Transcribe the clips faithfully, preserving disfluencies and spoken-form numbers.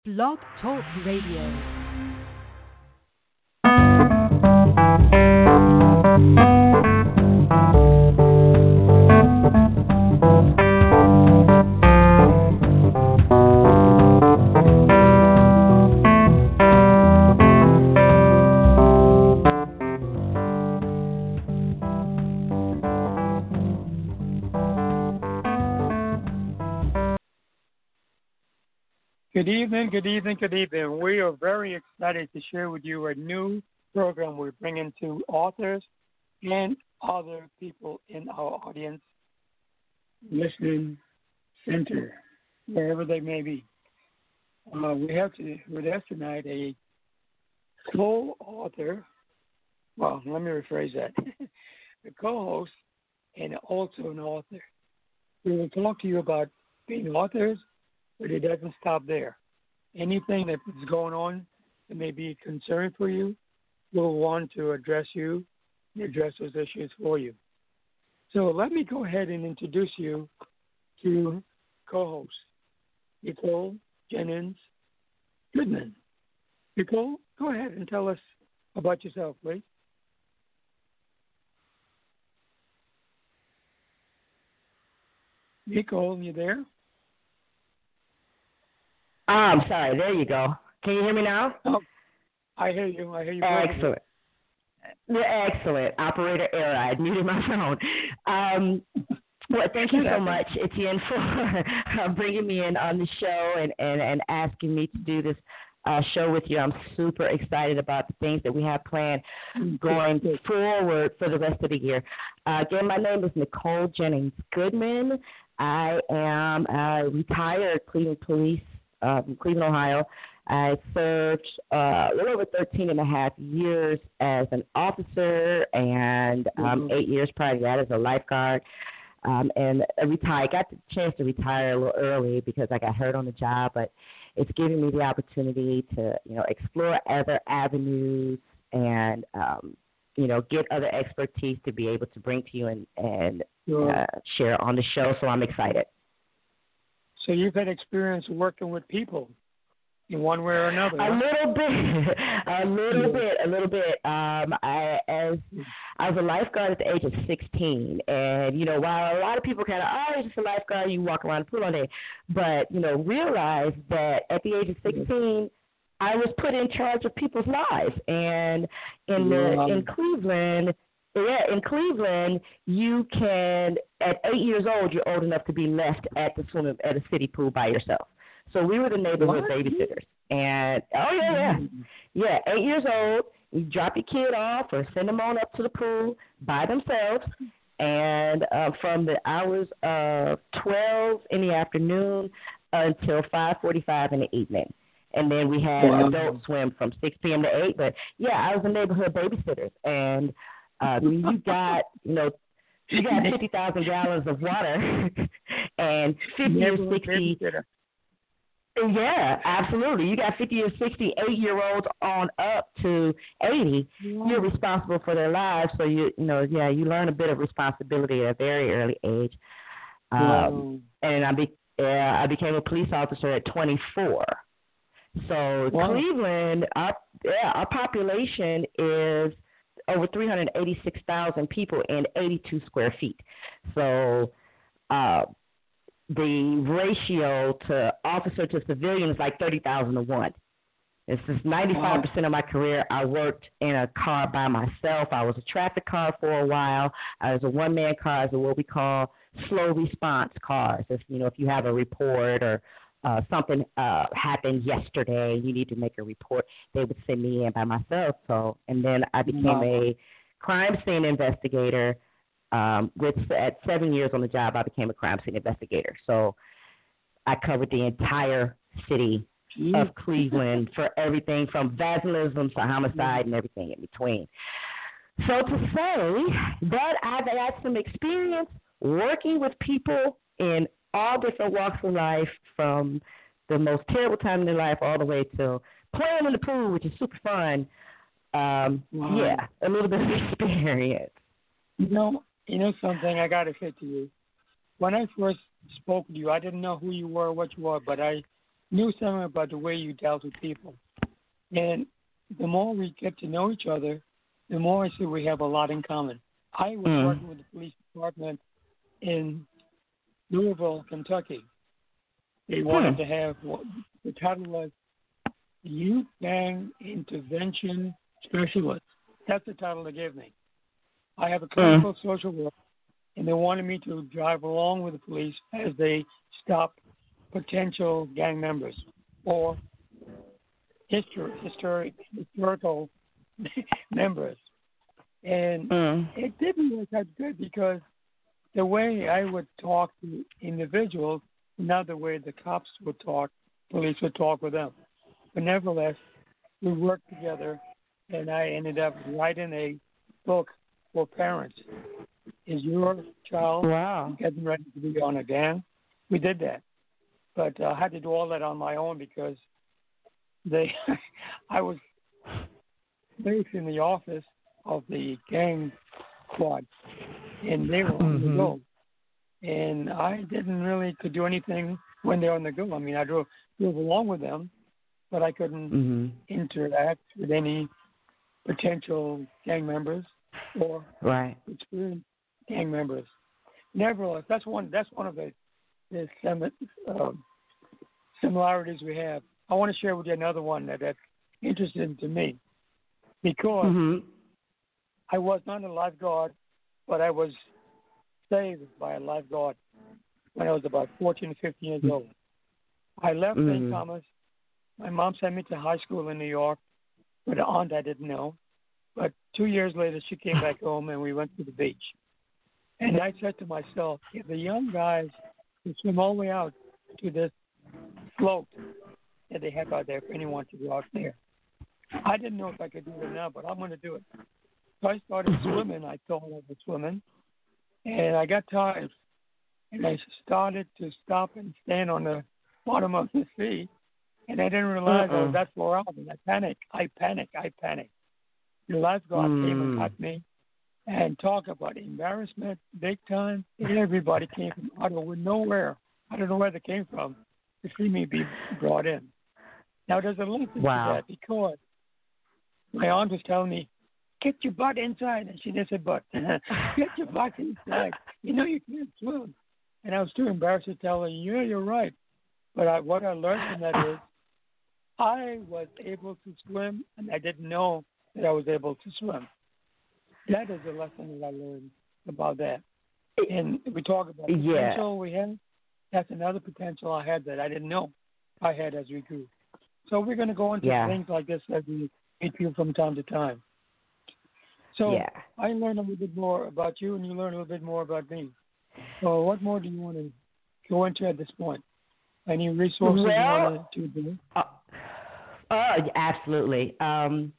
Blog Talk Radio. Good evening, good evening, good evening. We are very excited to share with you a new program we're bringing to authors and other people in our audience, listening center, wherever they may be. Uh, we have to, with us tonight a co-author, well, let me rephrase that, a co-host and also an author. We will talk to you about being authors, but it doesn't stop there. Anything that is going on that may be a concern for you, we'll want to address you and address those issues for you. So let me go ahead and introduce you to co-host, Nicole Jennings Goodman. Nicole, go ahead and tell us about yourself, please. Nicole, you there? Oh, I'm sorry. There you go. Can you hear me now? Oh, I hear you. I hear you. Excellent. Excellent. Operator error. I muted my phone. Um, well, thank you so much, Etienne, for uh, bringing me in on the show and, and, and asking me to do this uh, show with you. I'm super excited about the things that we have planned going forward for the rest of the year. Uh, again, my name is Nicole Jennings Goodman. I am a retired Cleveland police Um, Cleveland, Ohio. I served uh, a little over thirteen and a half years as an officer and um, mm-hmm. eight years prior to that as a lifeguard. Um, and I retired. Got the chance to retire a little early because I got hurt on the job, but it's giving me the opportunity to, you know, explore other avenues and, um, you know, get other expertise to be able to bring to you and, and sure. uh, share on the show. So I'm excited. So you've had experience working with people in one way or another. A huh? little bit, a little bit, a little bit. Um, I as I was a lifeguard at the age of sixteen, and you know, while a lot of people kind of, oh, you're just a lifeguard, you walk around the pool all day, but you know, realize that at the age of sixteen, I was put in charge of people's lives, and in the wow. in Cleveland. Yeah, in Cleveland, you can, at eight years old, you're old enough to be left at the swimming at a city pool by yourself. So we were the neighborhood what? babysitters. And, oh, yeah, yeah. Yeah, eight years old, you drop your kid off or send them on up to the pool by themselves. And uh, from the hours of twelve in the afternoon until five forty-five in the evening. And then we had wow. adult swim from six p.m. to eight. But, yeah, I was a neighborhood babysitter. And Uh, you got, you know, you got fifty thousand gallons of water and fifty or sixty. Yeah, absolutely. You got fifty or sixty eight-year-olds on up to eighty. Yeah. You're responsible for their lives. So, you you know, yeah, you learn a bit of responsibility at a very early age. Um, wow. And I, be, uh, I became a police officer at twenty-four. So, wow. Cleveland, our, yeah, our population is over three hundred eighty-six thousand people in eighty-two square feet. So uh, the ratio to officer to civilian is like thirty thousand to one. This is ninety-five percent of my career. I worked in a car by myself. I was a traffic car for a while. I was a one-man car, as what we call slow response cars. If, you know, if you have a report or Uh, something uh, happened yesterday, you need to make a report, they would send me in by myself. So, and then I became wow. a crime scene investigator. Um, with at seven years on the job, I became a crime scene investigator. So I covered the entire city Jeez. of Cleveland for everything from vandalism to homicide and everything in between. So to say that I've had some experience working with people in all different walks of life, from the most terrible time in their life all the way to playing in the pool, which is super fun. Um, wow. Yeah, a little bit of experience. You know, you know something I got to say to you. When I first spoke to you, I didn't know who you were, what you were, but I knew something about the way you dealt with people. And the more we get to know each other, the more I see we have a lot in common. I was mm. working with the police department in Louisville, Kentucky. They wanted hmm. to have what the title was Youth Gang Intervention Specialist. That's the title they gave me. I have a clinical mm. social work, and they wanted me to drive along with the police as they stop potential gang members or histor- historic, historical members. And mm. it didn't work out good because the way I would talk to individuals, not the way the cops would talk, police would talk with them. But nevertheless, we worked together, and I ended up writing a book for parents. Is your child wow. getting ready to be on a gang? We did that. But uh, I had to do all that on my own because they, I was based in the office of the gang squad, and they were on mm-hmm. the go. And I didn't really could do anything when they're on the go. I mean, I drove, drove along with them, but I couldn't mm-hmm. interact with any potential gang members or right. experienced gang members. Nevertheless, that's one. That's one of the, the sim- uh, similarities we have. I want to share with you another one that, that's interesting to me because mm-hmm. I was not a lifeguard, but I was saved by a lifeguard when I was about fourteen or fifteen years old. I left mm-hmm. Saint Thomas. My mom sent me to high school in New York with an aunt I didn't know. But two years later, she came back home and we went to the beach. And I said to myself, if the young guys could swim all the way out to this float that they have out there for anyone to go out there, I didn't know if I could do it now, but I'm going to do it. So I started swimming. I thought I was swimming. And I got tired. And I started to stop and stand on the bottom of the sea. And I didn't realize uh-uh. I was that far out. And I panicked. I panicked. I panicked. The lifeguard mm. came and got me. And talk about embarrassment, big time. Everybody came from out of nowhere. I don't know where they came from to see me be brought in. Now, there's a link wow. to that because my aunt was telling me, get your butt inside. And she didn't say butt. Get your butt inside. You know you can't swim. And I was too embarrassed to tell her, yeah, you're right. But I, what I learned from that is I was able to swim, and I didn't know that I was able to swim. That is a lesson that I learned about that. And we talk about the yeah. potential we have. That's another potential I had that I didn't know I had as we grew. So we're going to go into yeah. things like this as we meet you from time to time. So yeah. I learned a little bit more about you, and you learn a little bit more about me. So what more do you want to go into at this point? Any resources well, you want to do? Uh, uh, absolutely. Um,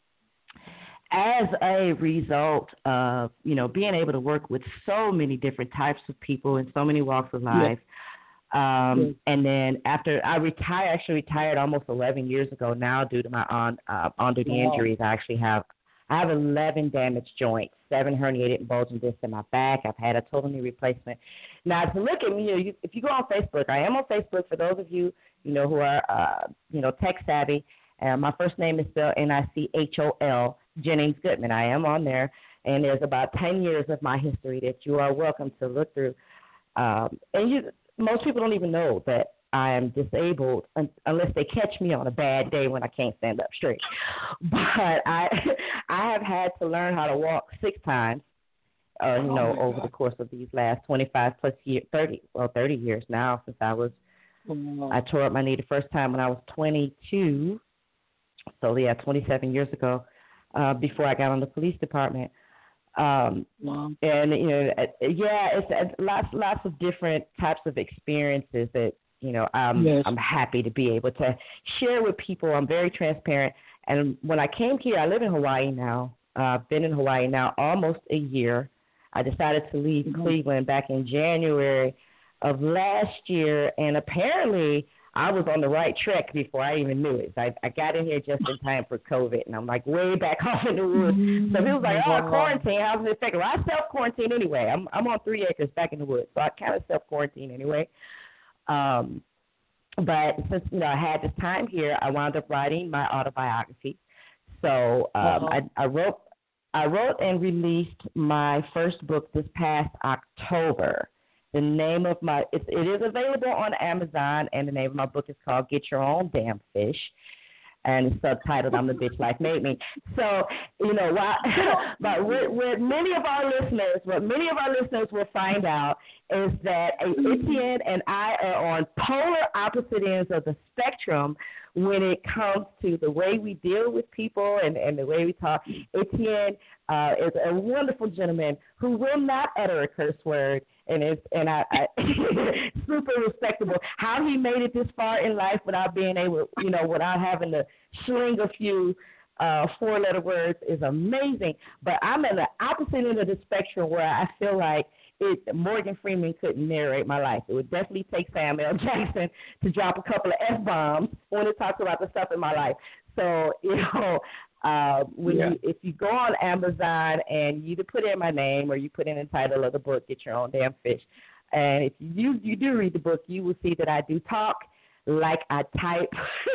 as a result of, you know, being able to work with so many different types of people in so many walks of life, yeah. Um, yeah. and then after I retired, actually retired almost eleven years ago now due to my on uh, on-duty wow. injuries. I actually have I have eleven damaged joints, seven herniated and bulging discs in my back. I've had a total knee replacement. Now, to look at me, you know, you, if you go on Facebook, I am on Facebook for those of you, you know, who are, uh, you know, tech savvy. Uh, my first name is spelled N I C H O L, Jennings Goodman. I am on there, and there's about ten years of my history that you are welcome to look through. Um, and you, most people don't even know that I am disabled un- unless they catch me on a bad day when I can't stand up straight. But I I have had to learn how to walk six times, uh, you know, oh over God. the course of these last twenty-five plus years, thirty, well, thirty years now since I was, oh. I tore up my knee the first time when I was twenty-two. So, yeah, twenty-seven years ago, uh, before I got on the police department. Um, wow. And, you know, yeah, it's uh, lots, lots of different types of experiences that, you know, I'm, yes. I'm happy to be able to share with people. I'm very transparent. And when I came here, I live in Hawaii now. Uh, I've been in Hawaii now almost a year. I decided to leave mm-hmm. Cleveland back in January of last year, and apparently I was on the right track before I even knew it. So I, I got in here just in time for COVID, and I'm like way back off in the woods. Mm-hmm. So people was like, oh, quarantine, how's it affect? Well, I self-quarantine anyway. I'm I'm on three acres back in the woods, so I kind of self-quarantine anyway. Um, but since, you know, I had this time here, I wound up writing my autobiography. So um, uh-huh. I, I wrote I wrote and released my first book this past October. The name of my it, it is available on Amazon, and the name of my book is called Get Your Own Damn Fish, and it's subtitled I'm the Bitch Life Made Me. So, you know, while, but what, what many of our listeners, what many of our listeners will find out is that Etienne and I are on polar opposite ends of the spectrum when it comes to the way we deal with people and, and the way we talk. Etienne uh, is a wonderful gentleman who will not utter a curse word, and is and I, I super respectable. How he made it this far in life without being able, you know, without having to sling a few uh, four-letter words is amazing. But I'm at the opposite end of the spectrum where I feel like it, Morgan Freeman couldn't narrate my life. It would definitely take Samuel L. Jackson to drop a couple of F-bombs when it talks about the stuff in my life. So, you know, uh, when yeah. you, if you go on Amazon and you either put in my name or you put in the title of the book, Get Your Own Damn Fish, and if you, you do read the book, you will see that I do talk like I type.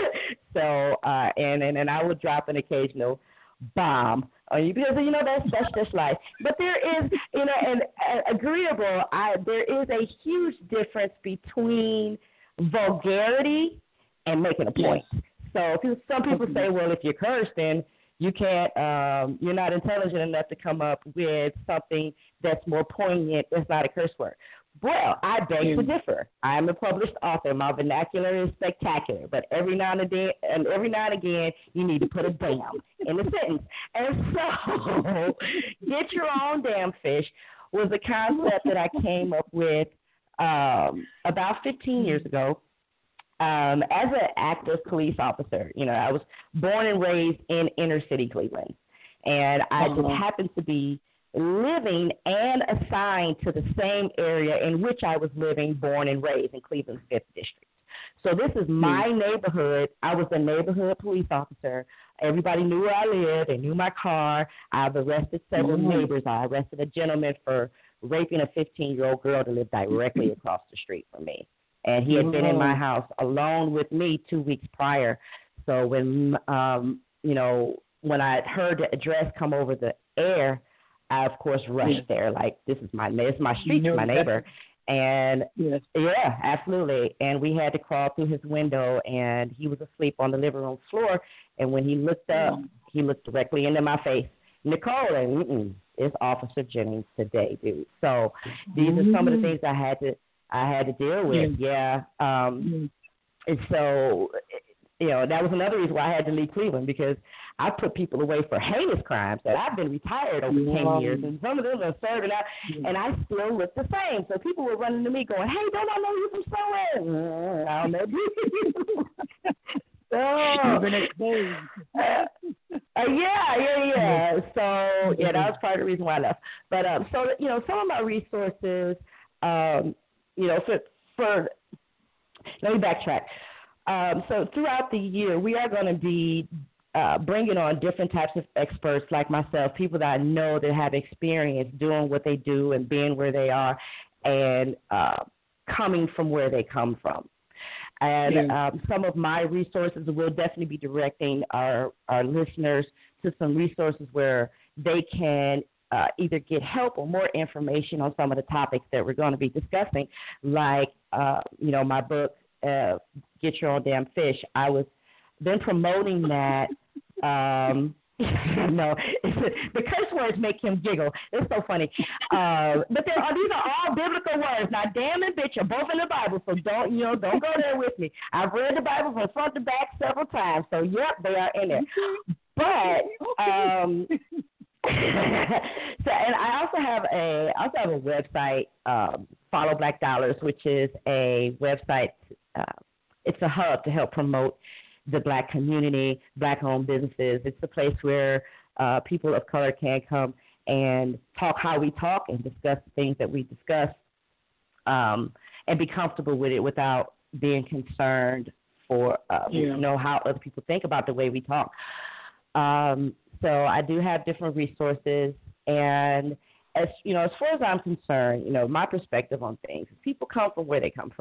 so, uh, and, and, and I will drop an occasional bomb on you because, you know, that's that's just life. But there is, you know, and uh, agreeable, I, there is a huge difference between vulgarity and making a point. Yes. So some people okay. say, well, if you're cursed, then you can't, um, you're not intelligent enough to come up with something that's more poignant. That's not a curse word. Well, I beg mm. to differ. I am a published author. My vernacular is spectacular, but every now and again, and every now and again, you need to put a damn in the sentence. And so, Get Your Own Damn Fish was a concept that I came up with um, about fifteen years ago. Um, as an active police officer, you know, I was born and raised in inner city Cleveland, and I uh-huh. just happened to be living and assigned to the same area in which I was living, born and raised in Cleveland's fifth District. So this is my mm. neighborhood. I was a neighborhood police officer. Everybody knew where I lived. They knew my car. I've arrested several mm. neighbors. I arrested a gentleman for raping a fifteen-year-old girl that lived directly across the street from me. And he had been in my house alone with me two weeks prior. So when, um, you know, when I heard the address come over the air, I, of course, rushed yeah. there. Like, this is my, this is my street, you know, my neighbor. And, yes. yeah, absolutely. And we had to crawl through his window, and he was asleep on the living room floor. And when he looked up, he looked directly into my face. Nicole, and mm-mm, it's Officer Jennings today, dude. So these mm-hmm. are some of the things I had to I had to deal with. Yeah. yeah. Um, mm-hmm. And so, you know, that was another reason why I had to leave Cleveland, because I put people away for heinous crimes that I've been retired over yeah. ten years, and some of them are serving out, yeah. and I still look the same. So people were running to me going, hey, don't I know you from somewhere? Mm, I don't know you. So, You've been exposed. uh, uh, yeah, yeah, yeah. So, yeah, that was part of the reason why I left. But, um, so, you know, some of my resources, um, you know, for, for let me backtrack. Um, so throughout the year, we are going to be uh, bringing on different types of experts like myself, people that I know that have experience doing what they do and being where they are and uh, coming from where they come from. And yeah. um, some of my resources will definitely be directing our, our listeners to some resources where they can uh, either get help or more information on some of the topics that we're going to be discussing, like, uh, you know, my book, uh, Get Your Own Damn Fish. I was been promoting that. Um, no, the curse words make him giggle. It's so funny. Uh, but there are, these are all biblical words. Now, damn and bitch are both in the Bible, so don't, you know, don't go there with me. I've read the Bible from front to back several times, so yep, they are in there. But um, so, and I also have a, I also have a website, um, Follow Black Dollars, which is a website. Uh, it's a hub to help promote the Black community, Black-owned businesses. It's a place where uh, people of color can come and talk how we talk and discuss the things that we discuss, um, and be comfortable with it without being concerned for uh, yeah. you know how other people think about the way we talk. Um, so I do have different resources, and as you know, as far as I'm concerned, you know, my perspective on things, people come from where they come from.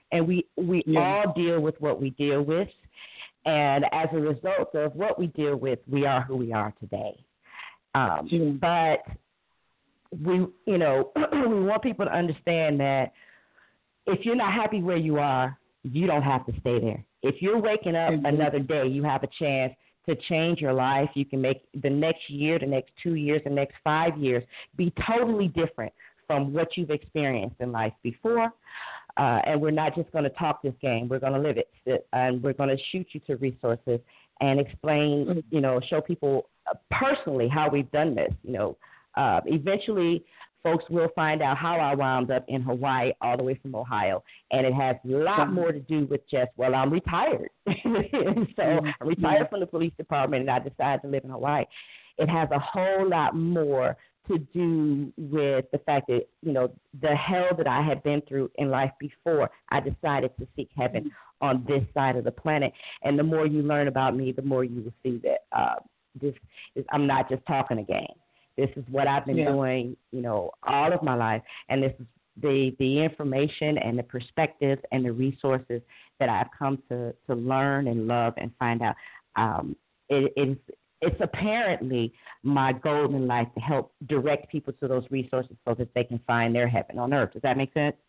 And we, we yeah. all deal with what we deal with. And as a result of what we deal with, we are who we are today. Um, yeah. But we, you know, we want people to understand that if you're not happy where you are, you don't have to stay there. If you're waking up mm-hmm. another day, you have a chance to change your life. You can make the next year, the next two years, the next five years be totally different from what you've experienced in life before. Uh, and we're not just going to talk this game. We're going to live it. And we're going to shoot you to resources and explain, you know, show people personally how we've done this. You know, uh, eventually folks will find out how I wound up in Hawaii all the way from Ohio. And it has a lot more to do with just, well, I'm retired. so I'm retired from the police department and I decided to live in Hawaii. It has a whole lot more to do with the fact that, you know, the hell that I had been through in life before I decided to seek heaven on this side of the planet. And the more you learn about me, the more you will see that uh, this is, I'm not just talking a game. This is what I've been yeah. doing, you know, all of my life. And this is the, the information and the perspectives and the resources that I've come to, to learn and love and find out. Um, it, it's, It's apparently my goal in life to help direct people to those resources so that they can find their heaven on earth. Does that make sense?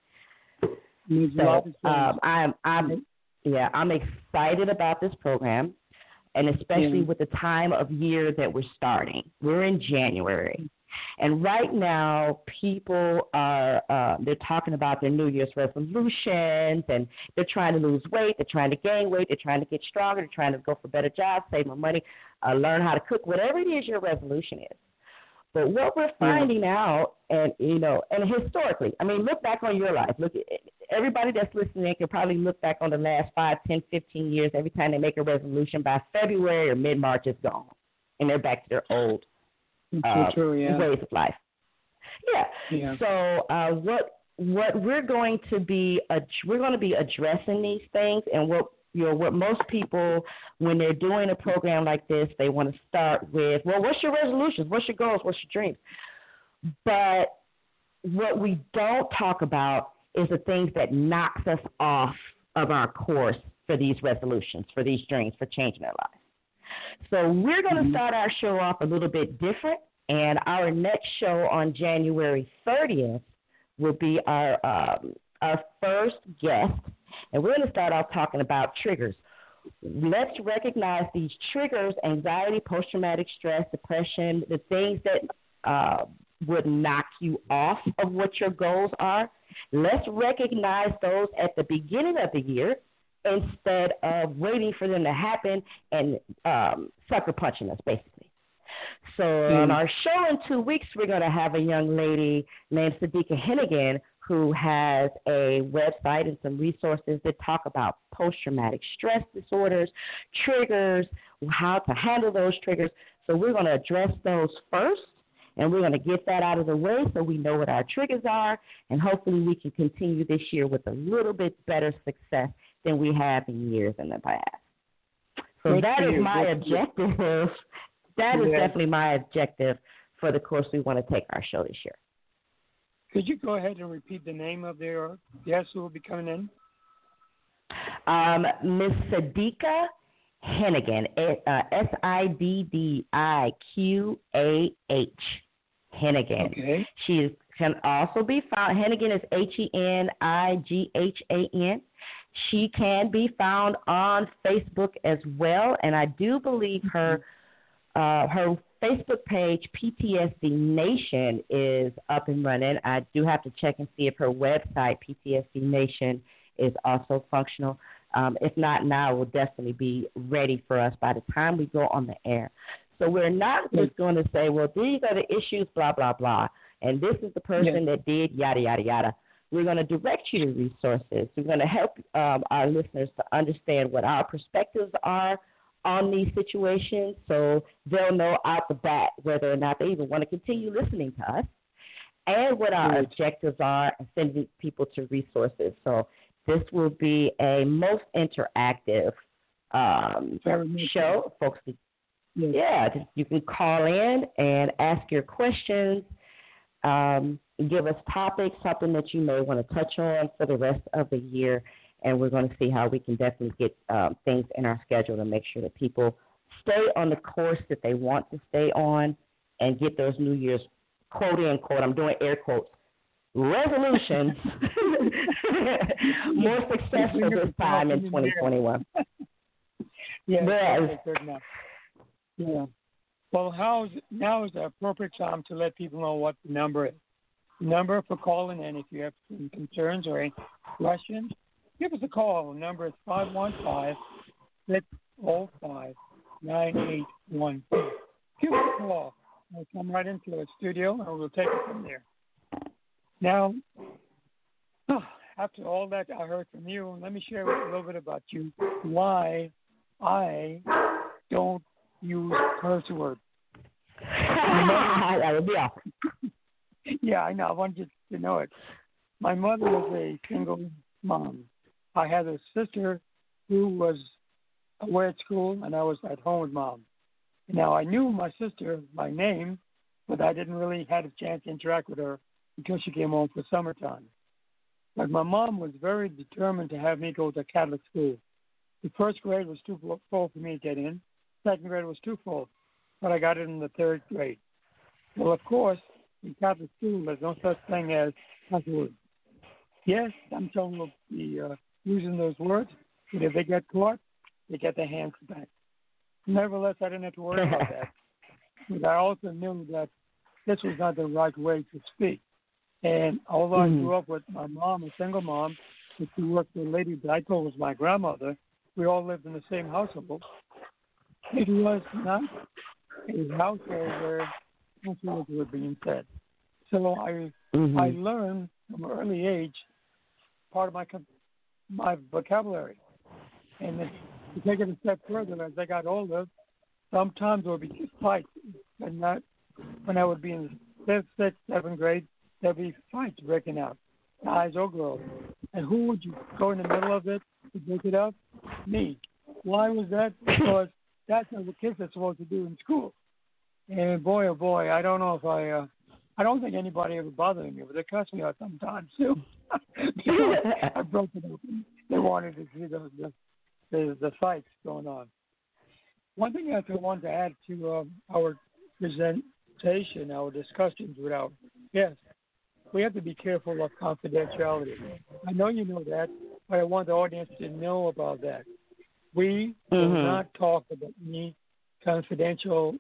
So um, I'm, I'm, yeah, I'm excited about this program, and especially yeah. with the time of year that we're starting. We're in January, and right now people are uh, they're talking about their New Year's resolutions, and they're trying to lose weight, they're trying to gain weight, they're trying to get stronger, they're trying to go for better jobs, save more money. Uh, learn how to cook, whatever it is your resolution is. But what we're finding yeah. out, and you know, and historically, I mean, look back on your life. Look, everybody that's listening can probably look back on the last five, ten, fifteen years. Every time they make a resolution, by February or mid-March, it's gone, and they're back to their old uh, true, yeah. ways of life. Yeah. yeah. So uh, what what we're going to be ad- we're going to be addressing these things, and what. You know, what most people, when they're doing a program like this, they want to start with, well, what's your resolutions? What's your goals? What's your dreams? But what we don't talk about is the things that knocks us off of our course for these resolutions, for these dreams, for changing our lives. So we're going to mm-hmm. start our show off a little bit different, and our next show on January thirtieth will be our um, our first guest. And we're going to start off talking about triggers. Let's recognize these triggers: anxiety, post-traumatic stress, depression, the things that uh, would knock you off of what your goals are. Let's recognize those at the beginning of the year instead of waiting for them to happen and um, sucker punching us, basically. So mm. on our show in two weeks, we're going to have a young lady named Sadika Hennigan, who has a website and some resources that talk about post-traumatic stress disorders, triggers, how to handle those triggers. So we're going to address those first, and we're going to get that out of the way so we know what our triggers are, and hopefully we can continue this year with a little bit better success than we have in years in the past. So Thank that you. is my Thank objective. You. That is yeah. definitely my objective for the course we want to take our show this year. Could you go ahead and repeat the name of their guest who will be coming in? Um, Miss Sadika Hennigan, uh, S I D D I Q A H, Hennigan. Okay. She is, can also be found, Hennigan is H E N I G H A N. She can be found on Facebook as well, and I do believe her uh, her Facebook page, P T S D Nation, is up and running. I do have to check and see if her website, P T S D Nation, is also functional. Um, if not now, it will definitely be ready for us by the time we go on the air. So we're not just going to say, well, these are the issues, blah, blah, blah, and this is the person yeah. that did yada, yada, yada. We're going to direct you to resources. We're going to help um, our listeners to understand what our perspectives are on these situations, so they'll know out the bat whether or not they even want to continue listening to us, and what our mm-hmm. objectives are, and sending people to resources. So this will be a most interactive um, show, folks. Yeah. yeah, you can call in and ask your questions, um, give us topics, something that you may want to touch on for the rest of the year, and we're going to see how we can definitely get um, things in our schedule to make sure that people stay on the course that they want to stay on and get those New Year's, quote, unquote, I'm doing air quotes, resolutions more successful this time in twenty twenty-one. Yeah, yes. good enough. Yeah. Well, how's, now is the appropriate time to let people know what the number is. The number for calling in if you have some concerns or any questions, give us a call. The number is five one five, six zero five, nine eight one two. Give us a call. We'll come right into the studio and we'll take it from there. Now, after all that I heard from you, let me share a little bit about you, why I don't use curse words. That would be awesome. Yeah, I know. I want you to know it. My mother was a single mom. I had a sister who was away at school, and I was at home with mom. Now, I knew my sister by name, but I didn't really have a chance to interact with her until she came home for summertime. But my mom was very determined to have me go to Catholic school. The first grade was too full for me to get in. Second grade was too full, but I got it in the third grade. Well, of course, in Catholic school, there's no such thing as cuss words. Yes, some children will be uh, using those words, but if they get caught, they get their hands back. Nevertheless, I didn't have to worry about that. But I also knew that this was not the right way to speak. And although mm. I grew up with my mom, a single mom, who worked for a lady that I told was my grandmother, we all lived in the same household. It was not a household where words were being said. So I mm-hmm. I learned from an early age part of my my vocabulary. And then to take it a step further, as I got older, sometimes there would be fights. And not when I would be in fifth, sixth, seventh grade, there'd be fights breaking out, guys or girls. And who would you go in the middle of it to break it up? Me. Why was that? Because that's what the kids are supposed to do in school. And boy, oh boy, I don't know if I, uh, I don't think anybody ever bothered me, but they cussed me out sometimes too. I broke it up. They wanted to see the, the, the, the fights going on. One thing I want to add to um, our presentation, our discussions with our guests, we have to be careful of confidentiality. I know you know that, but I want the audience to know about that. We mm-hmm. will not talk about any confidential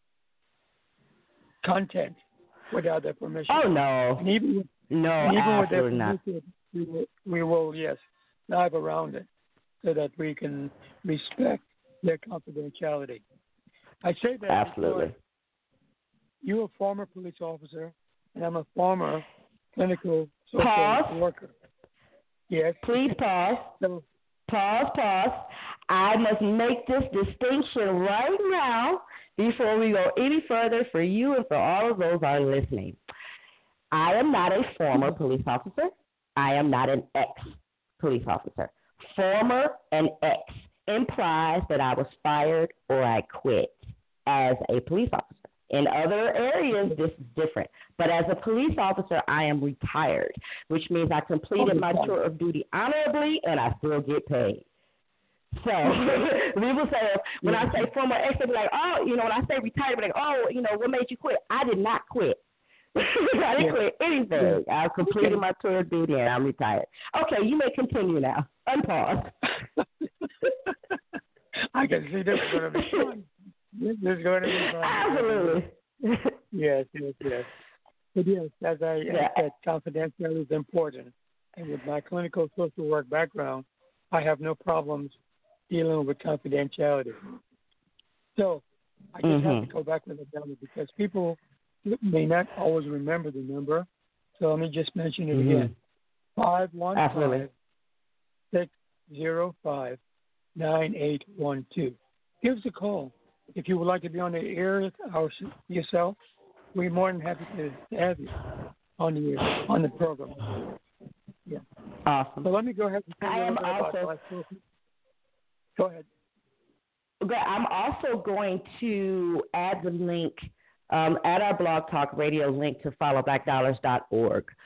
content without their permission. Oh, no. And even with, no, and even with their not. permission, we will, we will, yes, dive around it so that we can respect their confidentiality. I say that absolutely. You're a former police officer, and I'm a former clinical social pause. worker. Yes. Please pause. So, pause, pause. I must make this distinction right now before we go any further for you and for all of those who are listening. I am not a former police officer. I am not an ex-police officer. Former and ex implies that I was fired or I quit as a police officer. In other areas, this is different. But as a police officer, I am retired, which means I completed my tour of duty honorably and I still get paid. So people say, when I say former ex, they'll be like, oh, you know, when I say retired, they're like, oh, you know, what made you quit? I did not quit. I didn't quit anything. I completed my tour of duty and I'm retired. Okay, you may continue now. Unpause. I can see this is going to be fun. This is going to be fun. Absolutely. Yes, yes, yes. But yes, as I yeah. said, confidentiality is important. And with my clinical social work background, I have no problems dealing with confidentiality. So I just mm-hmm. have to go back with the number because people may not always remember the number. So let me just mention it mm-hmm. again. five one five, six zero five, nine eight one two. Give us a call. If you would like to be on the air yourself, we're more than happy to have you on the air, on the program. Yeah. Awesome. So let me go ahead and tell you I a am little bit also, about my Go ahead. Okay, I'm also going to add the link, um, add our Blog Talk Radio link to follow back dollars dot org.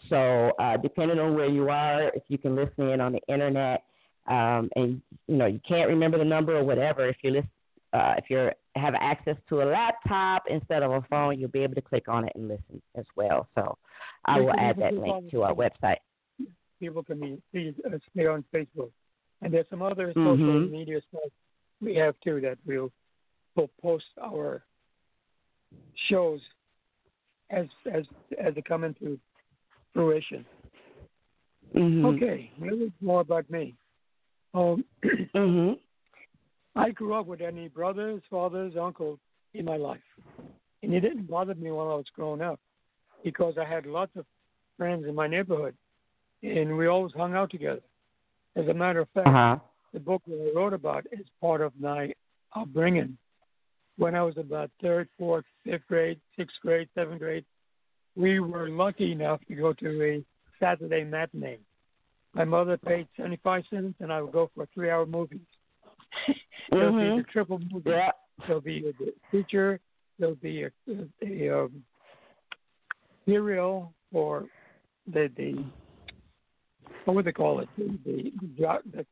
So uh, depending on where you are, if you can listen in on the internet, um, and you know you can't remember the number or whatever, if you listen, uh, if you have access to a laptop instead of a phone, you'll be able to click on it and listen as well. So I will add that link to our website. People can be, see us there on Facebook, and there's some other mm-hmm. social media stuff we have too that we'll, we'll post our shows as as as they come into fruition. Mm-hmm. Okay, a little more about me. Um, mm-hmm. I grew up with any brothers, fathers, uncles in my life, and it didn't bother me while I was growing up because I had lots of friends in my neighborhood, and we always hung out together. As a matter of fact, uh-huh. the book that I wrote about is part of my upbringing. When I was about third, fourth, fifth grade, sixth grade, seventh grade, we were lucky enough to go to a Saturday matinee. My mother paid seventy-five cents, and I would go for three-hour movies. There'll mm-hmm. be the triple movie. Yeah. There'll be a feature. There'll be a, a, a um, serial for the, the what would they call it? The, the, the, the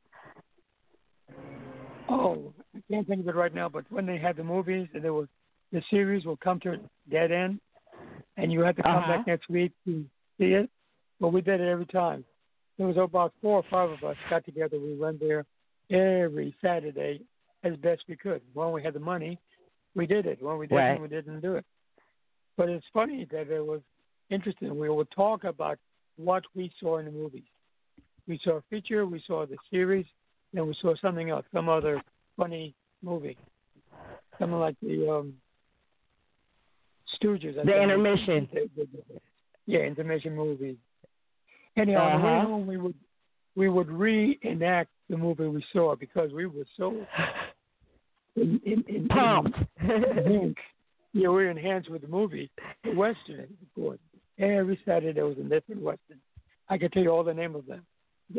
oh, I can't think of it right now. But when they had the movies, and there was the series will come to a dead end, and you had to come uh-huh. back next week to see it. But we did it every time. There was about four or five of us got together. We went there every Saturday as best we could. When we had the money, we did it. When we didn't, right. we didn't do it. But it's funny that it was interesting. We would talk about what we saw in the movies. We saw a feature, we saw the series, then we saw something else, some other funny movie. Something like the um, Stooges. I the think. intermission. Yeah, intermission movies. Anyhow, uh-huh. on the way home, we would we would reenact the movie we saw because we were so in, in, in, pumped. In, yeah, we were enhanced with the movie. The Western, of course. Every Saturday there was a different Western. I can tell you all the name of them.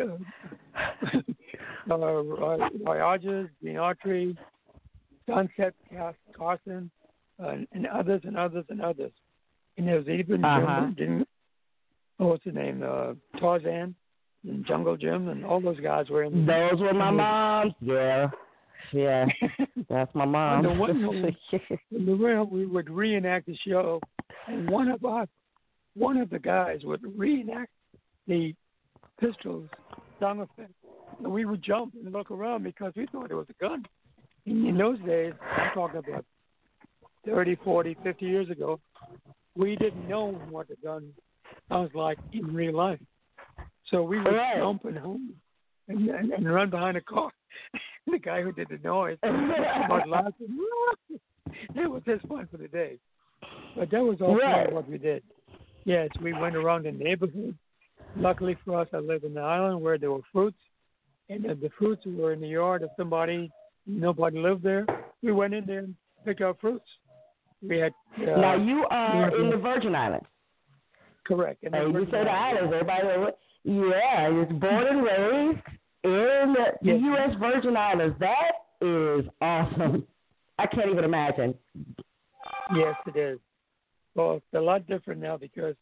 uh, Roy, Roy Hodges, Gene Autry, Sunset Carson, uh, and others and others and others. And there was even uh-huh. Jim, what's his name? Uh, Tarzan and Jungle Jim, and all those guys were in. Those were my moms. Yeah, yeah, that's my mom. the one, in the real, we would reenact the show, and one of us, one of the guys would reenact the Pistols song effect, and we would jump and look around because we thought it was a gun. In, in those days, I'm talking about thirty, forty, fifty years ago, we didn't know what a gun sounds like in real life. So we would right. jump and home and, and, and run behind a car. The guy who did the noise started laughing. It was just fun for the day. But that was all right. what we did. Yes, we went around the neighborhood. Luckily for us, I live in the island where there were fruits. And if the fruits were in the yard of somebody, nobody lived there, we went in there and picked our fruits. We had. Uh, now, you are we in the Virgin Islands. Correct. And hey, you say the islands. Everybody, yeah, it's born and raised in the yes. U S Virgin Islands. That is awesome. I can't even imagine. Yes, it is. Well, it's a lot different now because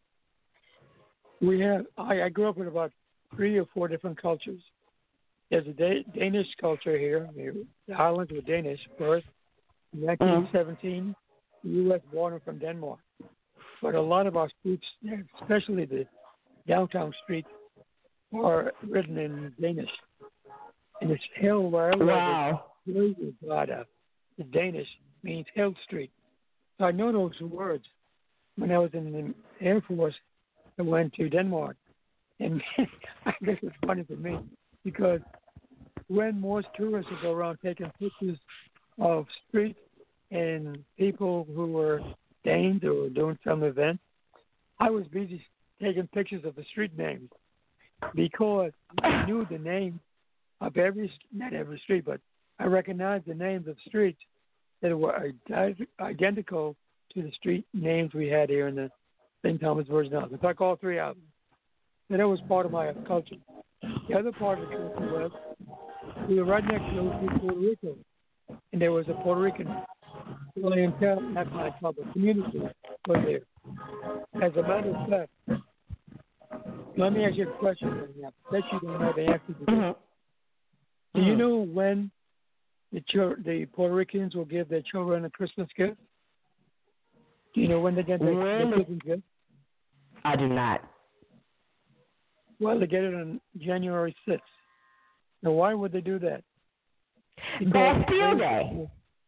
we have. I, I grew up with about three or four different cultures. There's a da- Danish culture here. The islands were Danish first. In nineteen seventeen, the U S brought them from Denmark. But a lot of our streets, especially the downtown streets, are written in Danish. And it's hill where I live. Wow. The Danish means Hill Street. So I know those words. When I was in the Air Force, I went to Denmark. And I guess it's funny for me because when most tourists would go around taking pictures of streets and people who were Danes or doing some event, I was busy taking pictures of the street names because I knew the name of every, not every street, but I recognized the names of streets that were identical to the street names we had here in the Saint Thomas Virgin Islands. In fact, all three of them. So that was part of my culture. The other part of the culture was we were right next to Puerto Rico, and there was a Puerto Rican clientele, not clientele, but community was there. As a matter of fact, Let me ask you a question. I bet you don't know the answer to this. Mm-hmm. Do you know when the chil- the Puerto Ricans will give their children a Christmas gift? Do you know when they get their, their Christmas gift? I do not. Well, they get it on January sixth. Now, why would they do that? Because Bastille Day.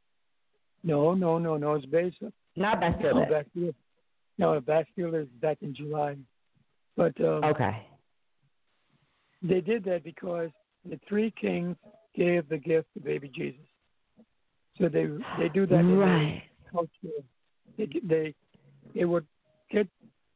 No, no, no, no. It's based on Not Bastille no, Day. Bastille. No, Bastille is back in July. But um, okay. They did that because the three kings gave the gift to baby Jesus. So they they do that in right. their culture. They they they would get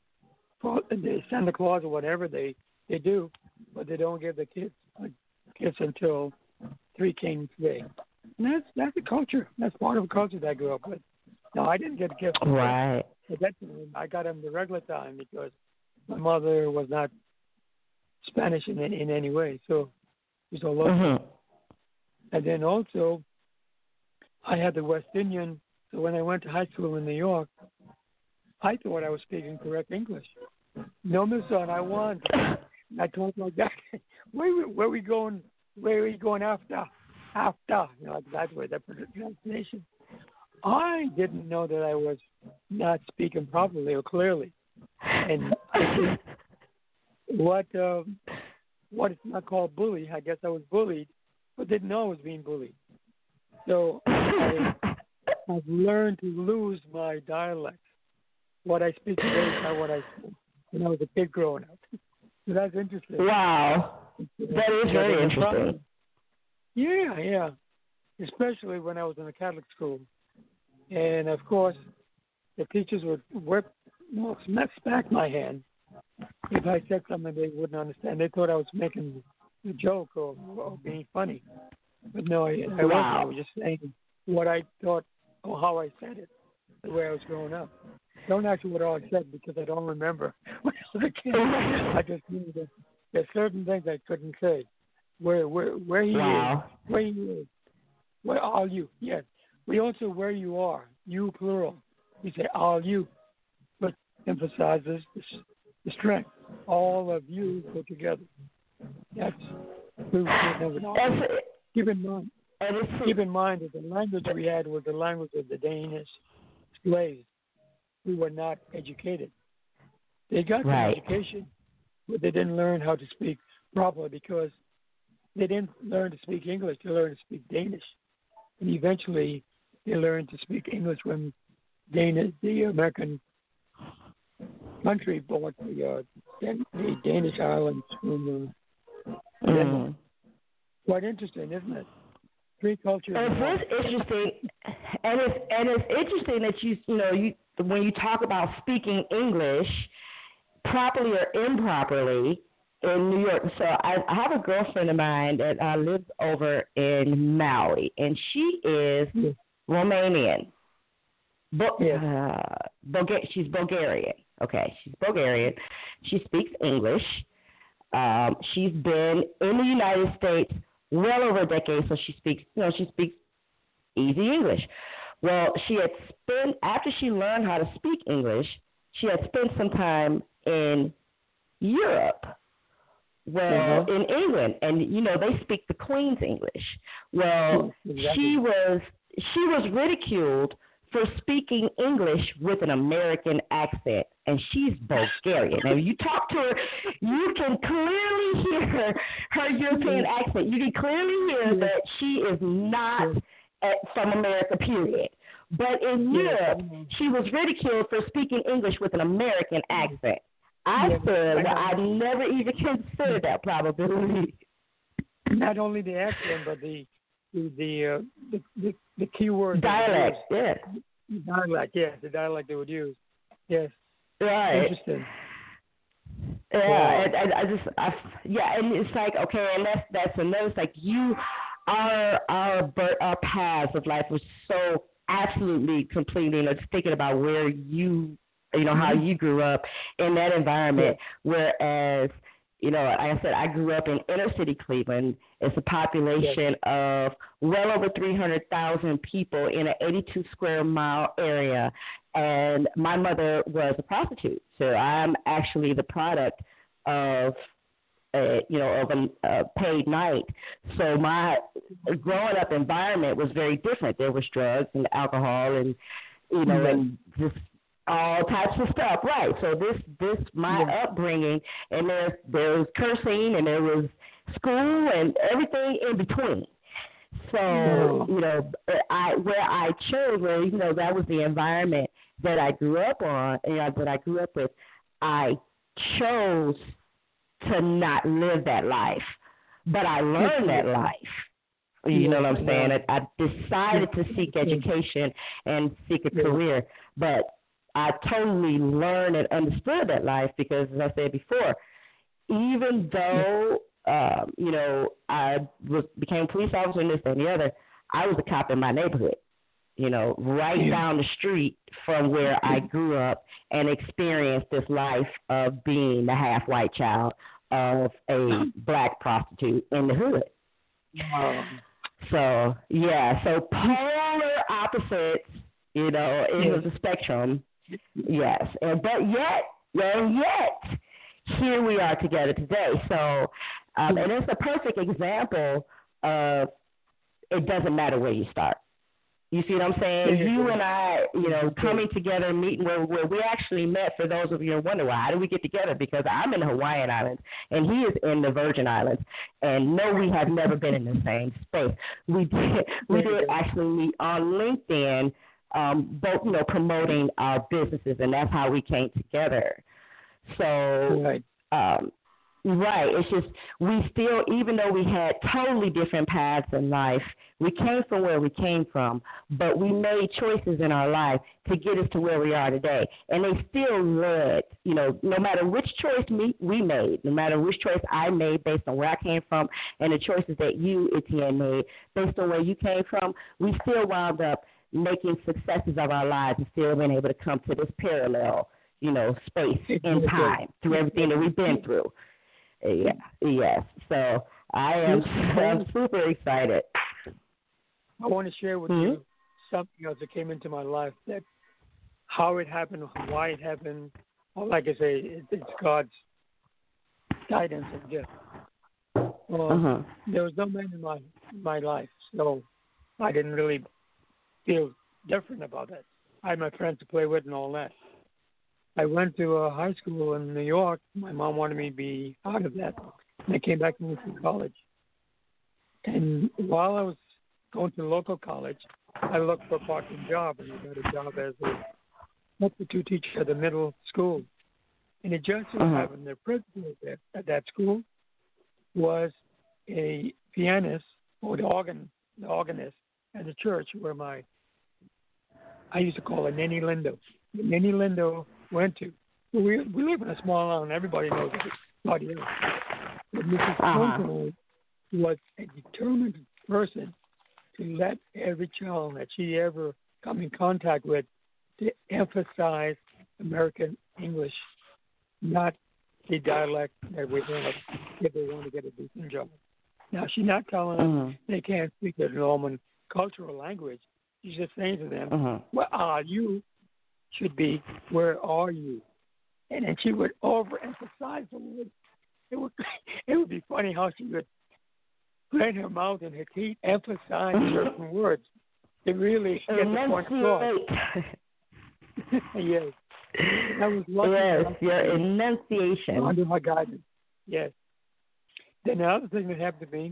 the Santa Claus or whatever they, they do, but they don't give the kids gifts until Three Kings Day. And that's that's a culture. That's part of a culture that I grew up with. No, I didn't get a gift. Right. At that time, I got them the regular time because my mother was not Spanish in in any way, so it was all local. Mm-hmm. And then also, I had the West Indian. So when I went to high school in New York, I thought I was speaking correct English. No, Miss Son, I won. I told my dad, where where we going? Where are we going after? After, you know, like that way, that pronunciation. I didn't know that I was not speaking properly or clearly, and I think what um, what is not called bully. I guess I was bullied, but didn't know I was being bullied. So I, I've learned to lose my dialect. What I speak today is not what I spoke when I was a kid growing up. So that's interesting. Wow, that is very interesting. Yeah, yeah. Especially when I was in a Catholic school. And, of course, the teachers would whip, well, smack my hand if I said something they wouldn't understand. They thought I was making a joke or, or being funny. But, no, I, I wow. wasn't. I was just saying what I thought or how I said it, the way I was growing up. Don't ask me what all I said because I don't remember when I was a kid. I just knew that there's certain things I couldn't say. Where where where he wow. is, where he is, where are you? Yes. We also where you are, you plural. We say all you, but emphasizes the, the strength. All of you go together. That's we That's keep in mind. Keep in mind that the language we had was the language of the Danish slaves who were not educated. They got right. an education, but they didn't learn how to speak properly because they didn't learn to speak English. They learned to speak Danish. And eventually they learned to speak English when Dana, the American country bought the, uh, the Danish islands from uh, Denmark. Mm. Quite interesting, isn't it? Three cultures. And it's interesting, and it's and it's interesting that you you know you when you talk about speaking English properly or improperly in New York. So I, I have a girlfriend of mine that uh, lives over in Maui, and she is yes. Romanian. But yes. uh, Bulga- she's Bulgarian. Okay, she's Bulgarian. She speaks English. Um, she's been in the United States well over a decade, so she speaks, you know, she speaks easy English. Well, she had spent, after she learned how to speak English, she had spent some time in Europe, well, mm-hmm. in England, and, you know, they speak the Queen's English. Well, exactly. she was she was ridiculed for speaking English with an American accent, and she's Bulgarian. And you talk to her, you can clearly hear her, her European accent. You can clearly hear that she is not at, from America, period. But in Europe, she was ridiculed for speaking English with an American accent. I said, well, I never even considered that probability. Not only the accent, but the the the uh, the, the, the keyword dialect, yes. Dialect, yes, the dialect they would use. Yes. Right. Interesting. Yeah, wow. and, and I just, I, yeah, and it's like, okay, and that's that's another. It's like you, our our our paths of life was so absolutely completely. You know, just thinking about where you, you know, how you grew up in that environment, yeah. whereas. You know, like I said, I grew up in inner city Cleveland. It's a population yes. of well over three hundred thousand people in an eighty-two square mile area. And my mother was a prostitute. So I'm actually the product of uh, you know, of a, a paid night. So my growing up environment was very different. There was drugs and alcohol and, you know, yeah. and just all types of stuff. Right. So this, this, my yeah. upbringing, and there, there was cursing and there was school and everything in between. So, no. you know, I, where I chose, where, you know, that was the environment that I grew up on, you know, that I grew up with, I chose to not live that life, but I learned that life. You yeah, know what I'm saying? yeah. I, I decided to seek education and seek a yeah. career, but I totally learned and understood that life because, as I said before, even though um, you know I was became a police officer and this and the other, I was a cop in my neighborhood. You know, right yeah. down the street from where I grew up and experienced this life of being the half-white child of a black prostitute in the hood. Um, so, yeah, so polar opposites, you know, end yeah. of the spectrum, yes. And, but yet, and yet, here we are together today. So, um, and it's a perfect example of it doesn't matter where you start. You see what I'm saying? You and I, you know, coming together, meeting where, where we actually met, for those of you who wonder, why how did we get together? Because I'm in the Hawaiian Islands and he is in the Virgin Islands. And no, we have never been in the same space. We did, we did actually meet on LinkedIn, um, both, you know, promoting our businesses, and that's how we came together. So, right. um, Right. It's just we still, even though we had totally different paths in life, we came from where we came from, but we made choices in our life to get us to where we are today. And they still led, you know, no matter which choice we, we made, no matter which choice I made based on where I came from and the choices that you, Etienne, made based on where you came from, we still wound up making successes of our lives and still being able to come to this parallel, you know, space in time through everything that we've been through. Yeah, yes. So I am I'm super excited. I want to share with mm-hmm. you something else that came into my life, that how it happened, why it happened. Well, like I say, it, it's God's guidance and gift. Well, uh-huh. There was no man in my my life, so I didn't really feel different about that. I had my friends to play with and all that. I went to a high school in New York. My mom wanted me to be out of that. And I came back and went to college. And while I was going to the local college, I looked for a part-time job, and I got a job as a substitute teacher at the middle school. And it just so uh-huh. happened the principal at, at that school was a pianist, or the organ, the organist at the church where my, I used to call her Nanny Lindo. Nanny Lindo went to. So we we live in a small town. Everybody knows everybody else. But Missus Uh-huh. Conklin was a determined person to let every child that she ever come in contact with to emphasize American English, not the dialect that we have if they want to get a decent job. Now, she's not telling them uh-huh. they can't speak the Norman cultural language. She's just saying to them, uh-huh. "Where are you?" Should be, "Where are you?" And then she would overemphasize the word. It would, it would be funny how she would blend her mouth and her teeth, emphasize certain words. It really get the point across. Yes. That was lucky. Yes, your enunciation. Under my guidance. Yes. Then the other thing that happened to me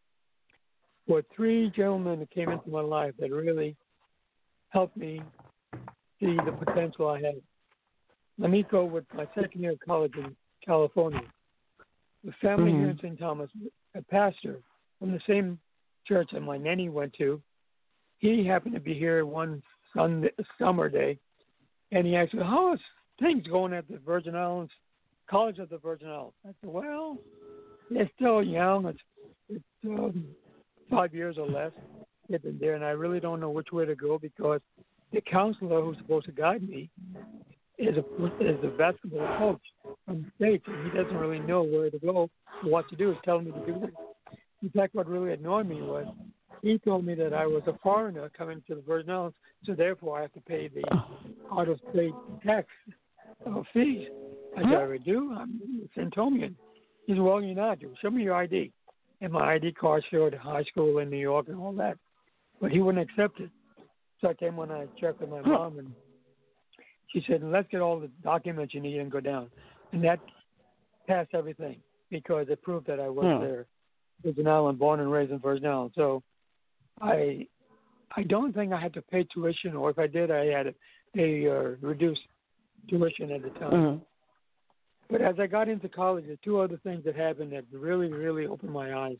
were three gentlemen that came into my life that really helped me see the potential I had. Let me go with my second year of college in California. The family mm-hmm. here in Saint Thomas, a pastor from the same church that my nanny went to, he happened to be here one Sunday, summer day, and he asked me, "How is things going at the Virgin Islands, College of the Virgin Islands?" I said, "Well, they're still young. It's, it's um, five years or less they've been there, and I really don't know which way to go because the counselor who's supposed to guide me is a is a basketball coach from the States, and he doesn't really know where to go or what to do. He's telling me to do this." In fact, what really annoyed me was he told me that I was a foreigner coming to the Virgin Islands, so therefore I have to pay the out-of-state tax. uh, fees. I said, I do. I'm Centomian. He said, well, you're not. Show me your I D. And my I D card showed high school in New York and all that. But he wouldn't accept it. So I came when I checked with my mom, and she said, let's get all the documents you need and go down. And that passed everything because it proved that I was hmm. there. Virgin Island, born and raised in Virgin Island. So I I don't think I had to pay tuition, or if I did, I had a uh, reduced tuition at the time. Mm-hmm. But as I got into college, there are two other things that happened that really, really opened my eyes.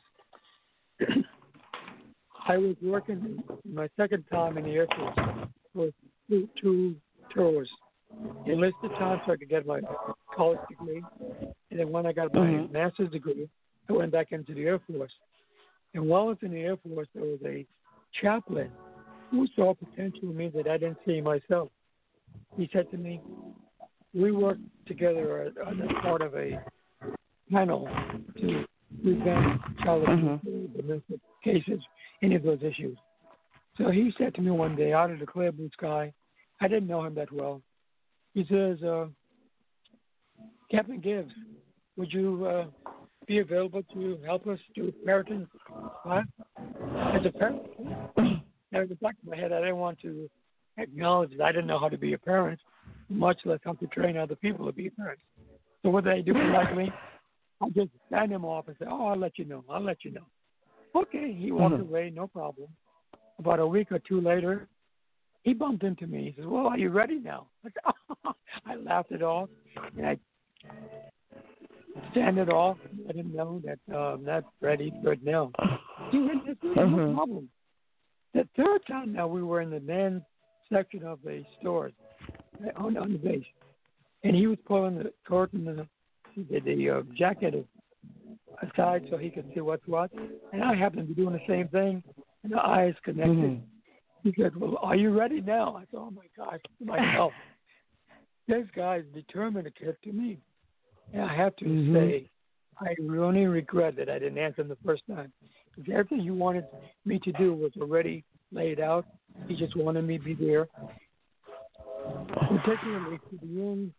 I was working my second time in the Air Force for two, two tours. Enlisted time so I could get my college degree. And then when I got my mm-hmm. master's degree, I went back into the Air Force. And while I was in the Air Force, there was a chaplain who saw potential in me that I didn't see myself. He said to me, we worked together as, as part of a panel to prevent child abuse, mm-hmm. domestic cases, any of those issues. So he said to me one day, out of the clear blue sky, I didn't know him that well. He says, uh, Captain Gibbs, would you uh, be available to help us do parenting class as a parent? Now, in the back of my head, I didn't want to acknowledge that I didn't know how to be a parent, much less how to train other people to be parents. So what did I do politely? I just stand him off and say, oh, I'll let you know. I'll let you know. Okay, he walked mm-hmm. away, no problem. About a week or two later, he bumped into me. He says, well, are you ready now? I, said, oh. I laughed it off, and I stand it off, let him know that uh, I'm not ready for it now. He went, no mm-hmm. problem. The third time now, we were in the men's section of the stores on, on the base, and he was pulling the curtain, the, the, the uh, jacket aside so he could see what's what, and I happened to be doing the same thing, and the eyes connected. Mm-hmm. He said, well, are you ready now? I said, oh, my gosh, to myself. This guy's determined to get to me. And I have to mm-hmm. say, I really regret that I didn't answer him the first time. Because everything you wanted me to do was already laid out. He just wanted me to be there. Particularly to the young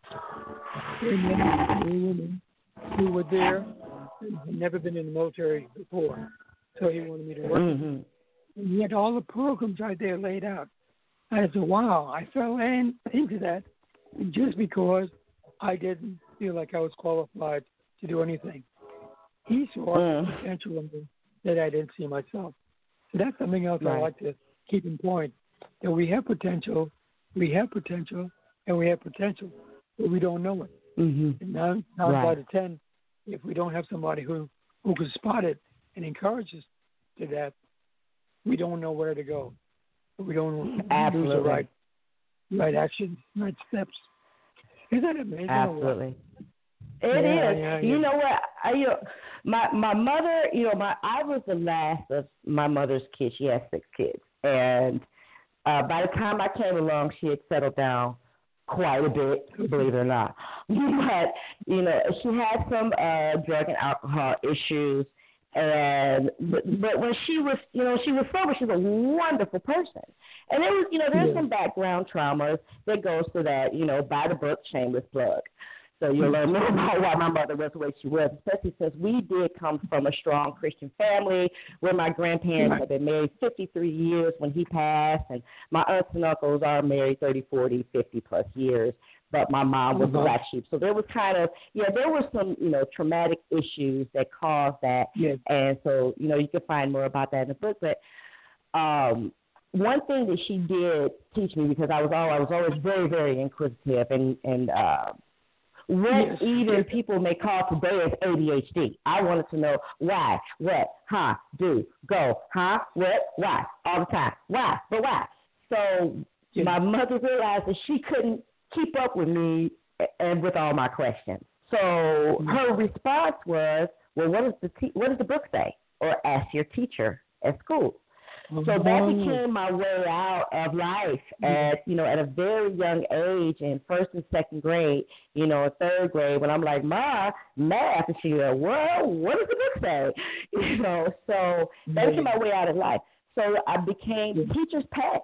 men and women who were there and had never been in the military before. So he wanted me to work. Mm-hmm. And he had all the programs right there laid out. I said, wow, I fell in, into that just because I didn't feel like I was qualified to do anything. He saw mm. potential in me that I didn't see myself. So that's something else right. I like to keep in point, that we have potential, we have potential, and we have potential, but we don't know it. Mm-hmm. And nine, nine right. out of ten, if we don't have somebody who, who can spot it and encourage us to that, we don't know where to go. We don't Absolutely. use the right, right actions, right steps. Isn't that amazing? Absolutely. It yeah, is. Yeah, yeah. You know what? I, you know, my my mother. You know, my I was the last of my mother's kids. She had six kids, and uh, by the time I came along, she had settled down quite a bit, believe it or not. But you know, she had some uh, drug and alcohol issues. And but, but when she was, you know, she was sober, she was a wonderful person. And there was, you know, there's yeah. some background traumas that goes to that, you know, by the book, shameless plug. So you'll learn more about why my mother was the way she was, especially since we did come from a strong Christian family where my grandparents had been married fifty-three years when he passed, and my aunts and uncles are married thirty, forty, fifty plus years. But my mom was uh-huh. a black sheep. So there was kind of, yeah, there were some, you know, traumatic issues that caused that. Yes. And so, you know, you can find more about that in the book. But um, one thing that she did teach me, because I was all, I was always very, very inquisitive, and, and uh, what yes. even people may call today as A D H D. I wanted to know why, what, huh, do, go, huh, what, why, all the time. Why, but why? So yes. my mother realized that she couldn't keep up with me and with all my questions. So her response was, well, what does the te- what does the book say? Or ask your teacher at school. Mm-hmm. So that became my way out of life at, you know, at a very young age, in first and second grade, you know, third grade, when I'm like, Ma, math. And she goes, well, what does the book say? You know, so that became my way out of life. So I became the teacher's pet.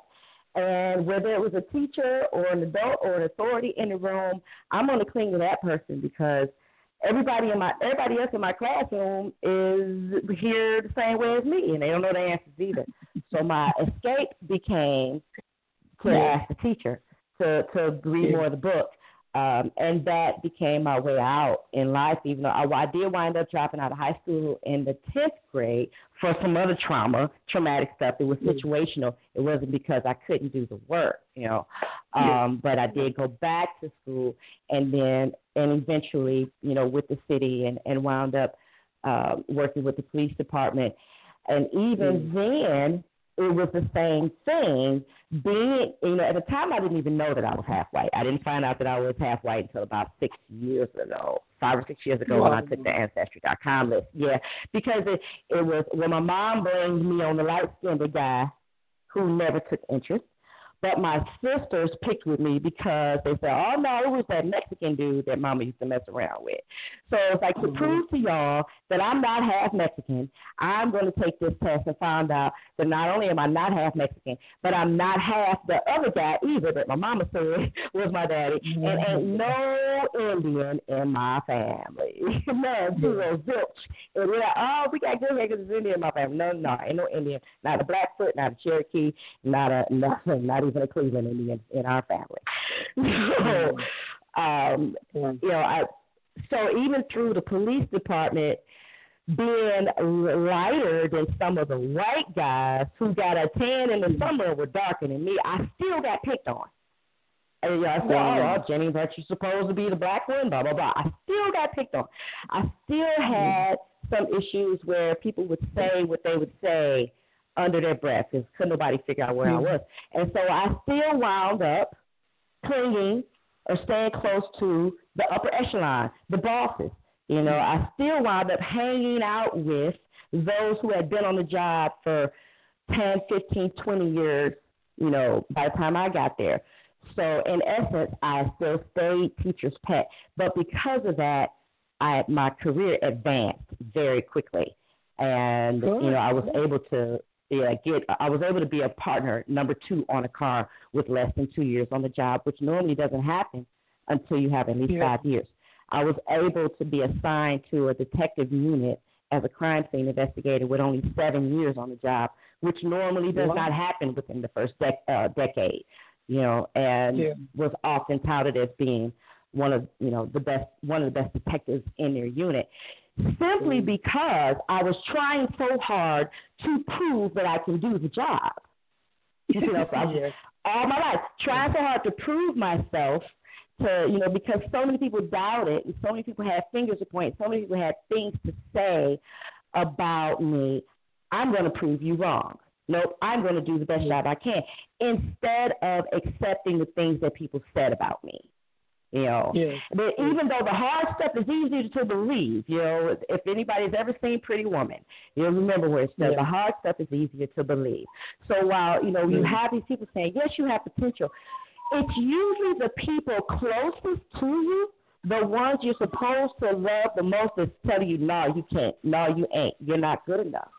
And whether it was a teacher or an adult or an authority in the room, I'm going to cling to that person because everybody in my everybody else in my classroom is here the same way as me, and they don't know the answers either. So my escape became to ask the teacher to to read more of the book. Um, and that became my way out in life, even though I, I did wind up dropping out of high school in the tenth grade for some other trauma, traumatic stuff. It was situational. It wasn't because I couldn't do the work, you know. Um, but I did go back to school and then and eventually, you know, with the city and, and wound up uh, working with the police department. And even mm. then, it was the same thing. Being, you know, at the time I didn't even know that I was half white. I didn't find out that I was half white until about six years ago, five or six years ago wow. when I took the Ancestry dot com list. Yeah, because it, it was when my mom blamed me on the light-skinned guy who never took interest. But my sisters picked with me because they said, oh, no, it was that Mexican dude that Mama used to mess around with. So it's like to mm-hmm. prove to y'all that I'm not half Mexican, I'm going to take this test and find out that not only am I not half Mexican, but I'm not half the other guy either that my mama said was my daddy. Mm-hmm. And ain't no Indian in my family. No, zero, zilch. And we're like, oh, we got good hair because there's Indian in my family. No, no, ain't no Indian. Not a Blackfoot, not a Cherokee, not a, nothing, not even a Cleveland Indian in our family. So, um, you know, I, so even through the police department being lighter than some of the white guys who got a tan in the summer and were darker than me, I still got picked on. And you know, I said, oh, well, Jenny, aren't you supposed to be the black one? Blah, blah, blah. I still got picked on. I still had some issues where people would say what they would say under their breath because couldn't nobody figure out where mm-hmm. I was. And so I still wound up clinging or staying close to the upper echelon, the bosses. You know, I still wound up hanging out with those who had been on the job for ten, fifteen, twenty years, you know, by the time I got there. So in essence, I still stayed teacher's pet. But because of that, I, my career advanced very quickly. And, cool. you know, I was able to Yeah, get. I was able to be a partner, number two on a car with less than two years on the job, which normally doesn't happen until you have at least yeah. five years. I was able to be assigned to a detective unit as a crime scene investigator with only seven years on the job, which normally does wow. not happen within the first dec- uh, decade, you know, and yeah. was often touted as being one of, you know, the best, one of the best detectives in their unit. Simply because I was trying so hard to prove that I can do the job. You know, so I was, all my life, trying so hard to prove myself to, you know, because so many people doubted and so many people had fingers to point, so many people had things to say about me. I'm going to prove you wrong. Nope, I'm going to do the best job I can instead of accepting the things that people said about me. You know, yeah. but even though the hard stuff is easier to believe, you know, if anybody's ever seen Pretty Woman, you'll remember where it says yeah. the hard stuff is easier to believe. So while, you know, you have these people saying, yes, you have potential, it's usually the people closest to you, the ones you're supposed to love the most, that's telling you, no, you can't, no, you ain't, you're not good enough.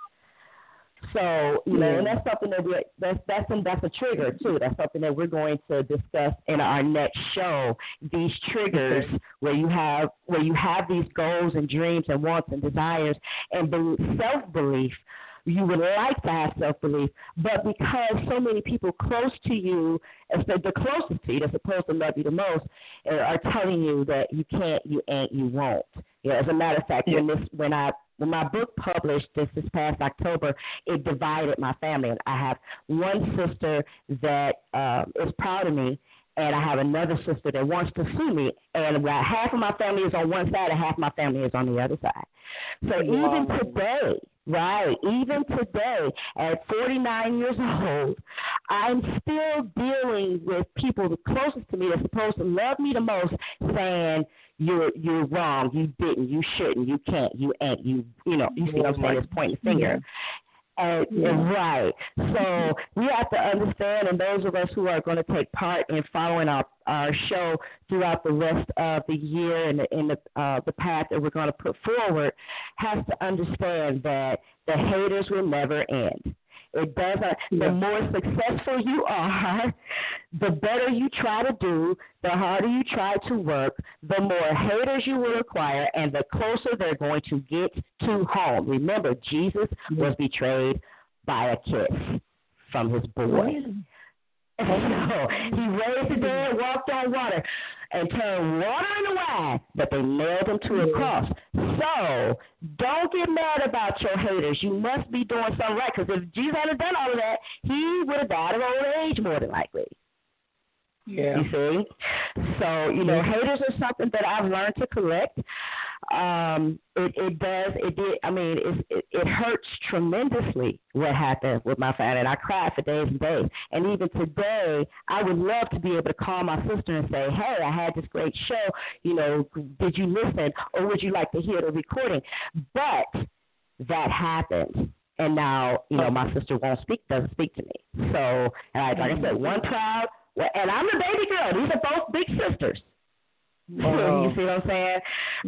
So, you know, and that's something that we're, that's, that's, that's a trigger, too. That's something that we're going to discuss in our next show, these triggers okay. where you have where you have these goals and dreams and wants and desires and self-belief. You would like to have self-belief, but because so many people close to you, as the, the closest to you, that's supposed to love you the most, uh, are telling you that you can't, you ain't, you won't. Yeah, as a matter of fact, yeah. when this, when I when my book published this this past October, it divided my family. I have one sister that uh, is proud of me, and I have another sister that wants to see me. And about half of my family is on one side, and half of my family is on the other side. So wow. even today, right, even today, at forty-nine years old, I'm still dealing with people the closest to me that's supposed to love me the most, saying, You're you're wrong. You didn't. You shouldn't. You can't. You ain't. You you know. You see what I'm saying? It's pointing the finger. Uh, yeah. Right. So we have to understand, and those of us who are going to take part in following our, our show throughout the rest of the year and the, in the uh, the path that we're going to put forward, has to understand that the haters will never end. It doesn't. Yeah. The more successful you are, the better you try to do, the harder you try to work, the more haters you will acquire, and the closer they're going to get to home. Remember, Jesus was betrayed by a kiss from his boy. So he raised the dead, walked on water, and turned water into wine, but they nailed him to a cross. So don't get mad about your haters. You must be doing something right, because if Jesus hadn't done all of that, he would have died of old age more than likely. Yeah. You see? So, you know, haters are something that I've learned to collect. Um, it, it does, it did, I mean, it, it, it hurts tremendously what happened with my family, and I cried for days and days. And even today, I would love to be able to call my sister and say, hey, I had this great show, you know, did you listen, or would you like to hear the recording? But that happened. And now, you know, my sister won't speak, doesn't speak to me. So, and I, like I said, one proud, and I'm the baby girl. These are both big sisters. Oh. You see what I'm saying?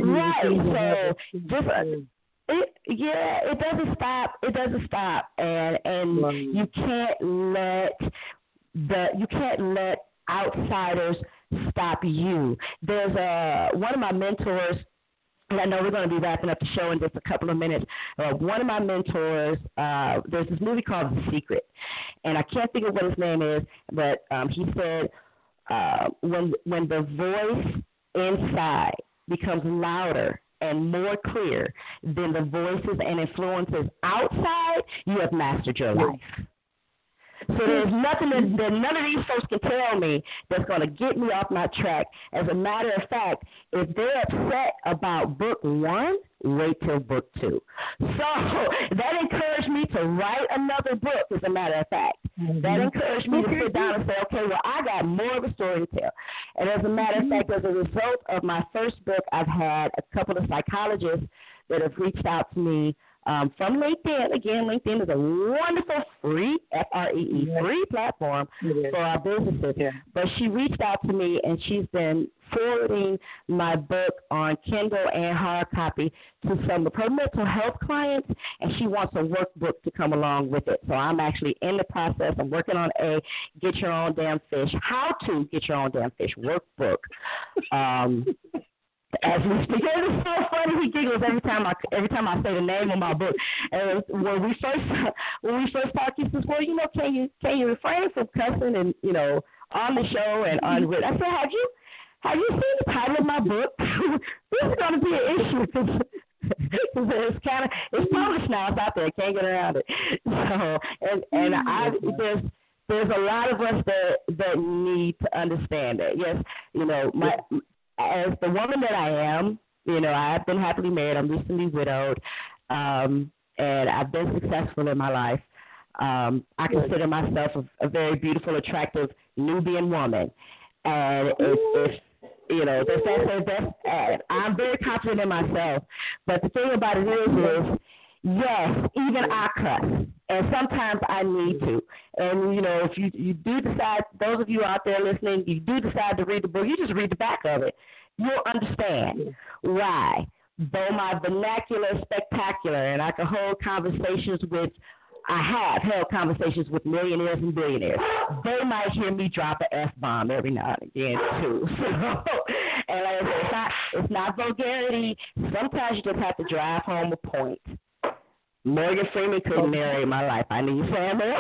Right. So just uh, it, yeah, it doesn't stop. It doesn't stop, and and right. you can't let the you can't let outsiders stop you. There's a one of my mentors. And I know we're going to be wrapping up the show in just a couple of minutes. Uh, one of my mentors, uh, there's this movie called The Secret, and I can't think of what his name is, but um, he said uh, when when the voice inside becomes louder and more clear than the voices and influences outside, you have mastered your life. So there's nothing that, that none of these folks can tell me that's going to get me off my track. As a matter of fact, if they're upset about book one, wait till book two. So that encouraged me to write another book, as a matter of fact. Mm-hmm. That encouraged me to sit down and say, okay, well, I got more of a story to tell. And as a matter of fact, as a result of my first book, I've had a couple of psychologists that have reached out to me Um, from LinkedIn. Again, LinkedIn is a wonderful free, F R E E, yeah. free platform for our businesses. Yeah. But she reached out to me, and she's been forwarding my book on Kindle and hard copy to some of her mental health clients, and she wants a workbook to come along with it. So I'm actually in the process. I'm working on a Get Your Own Damn Fish, How to Get Your Own Damn Fish workbook. Um As we speak, it's so funny. He giggles every time I every time I say the name of my book. And when we first when we first talked, he says, "Well, you know, can you can you refrain from cussing and you know on the show and on with?" I said, "Have you have you seen the title of my book? This is going to be an issue because it's kind of it's published now. It's out there. I can't get around it. So and and I there's." There's a lot of us that that need to understand that. Yes, you know, my. As the woman that I am, you know, I've been happily married. I'm recently widowed, um, and I've been successful in my life. Um, I consider myself a, a very beautiful, attractive Nubian woman, and if, if you know, that's that's, that's uh, I'm very confident in myself. But the thing about it is, is yes, even I cuss, and sometimes I need to. And, you know, if you, you do decide, those of you out there listening, you do decide to read the book, you just read the back of it. You'll understand why. Though my vernacular is spectacular, and I can hold conversations with, I have held conversations with millionaires and billionaires. They might hear me drop an F-bomb every now and again, too. So, and like I said, it's not, it's not vulgarity. Sometimes you just have to drive home a point. Morgan Freeman couldn't narrate my life. I need Samuel.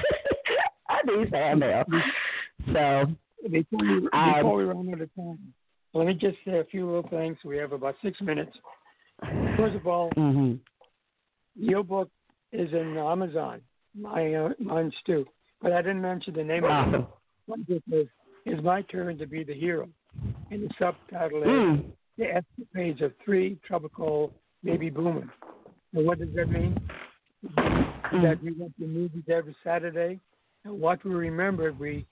I need Samuel. So, before we, before we run out of time, let me just say a few little things. We have about six minutes. First of all, mm-hmm. your book is in Amazon. My, uh, mine's too. But I didn't mention the name awesome. of it. One book is It's My Turn to Be the Hero. And the subtitle is mm. The Escapades of Three Tropical Baby Boomers. And what does that mean? Mm. That we went to movies every Saturday, and what we remembered, we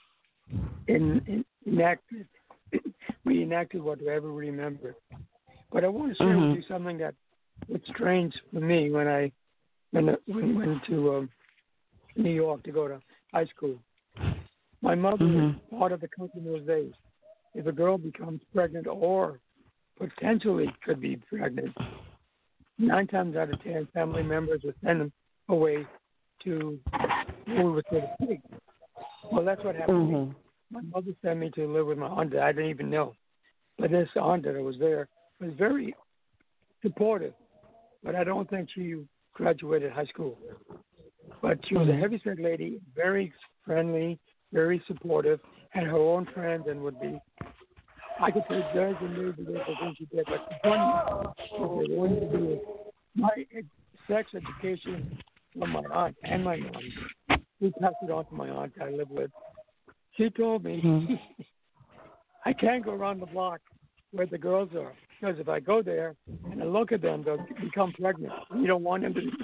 in, in, enacted. we enacted whatever we remembered. But I want to share mm-hmm. with you something that was strange for me when I when I went to um, New York to go to high school. My mother mm-hmm. was part of the culture in those days. If a girl becomes pregnant or potentially could be pregnant, nine times out of ten, family members would send them away to where we were so to speak. Well, that's what happened to me. Mm-hmm. My mother sent me to live with my aunt that I didn't even know. But this aunt that was there was very supportive. But I don't think she graduated high school. But she was a heavyset lady, very friendly, very supportive, had her own friends, and would be, I could say, does and maybe there's the things she did. But the one what they wanted to do is my sex education from my aunt and my mom. We passed it on to my aunt I live with. She told me, mm-hmm. I can't go around the block where the girls are, because if I go there and I look at them, they'll become pregnant. You don't want them to be